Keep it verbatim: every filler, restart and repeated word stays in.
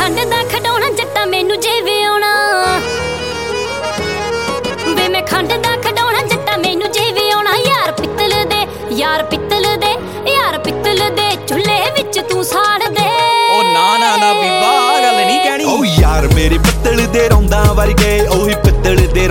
ਖੰਡ ਦਾ ਖਡਾਉਣਾ ਜੱਟਾ ਮੈਨੂੰ ਜਿਵੇਂ ਆਉਣਾ ਵੇ ਮੈਂ ਖੰਡ ਦਾ ਖਡਾਉਣਾ ਜੱਟਾ ਮੈਨੂੰ ਜਿਵੇਂ ਆਉਣਾ ਯਾਰ ਪਿੱਤਲ ਦੇ ਯਾਰ ਪਿੱਤਲ ਦੇ ਯਾਰ ਪਿੱਤਲ ਦੇ ਚੁੱਲ੍ਹੇ ਵਿੱਚ ਤੂੰ ਸਾੜ ਦੇ ਓ ਨਾ ਨਾ ਨਾ ਬੀਬਾ ਗੱਲ ਨਹੀਂ ਕਹਿਣੀ ਓ ਯਾਰ ਮੇਰੇ ਪਿੱਤਲ ਦੇ ਰੌਂਦਾਂ ਵਰਗੇ ਓ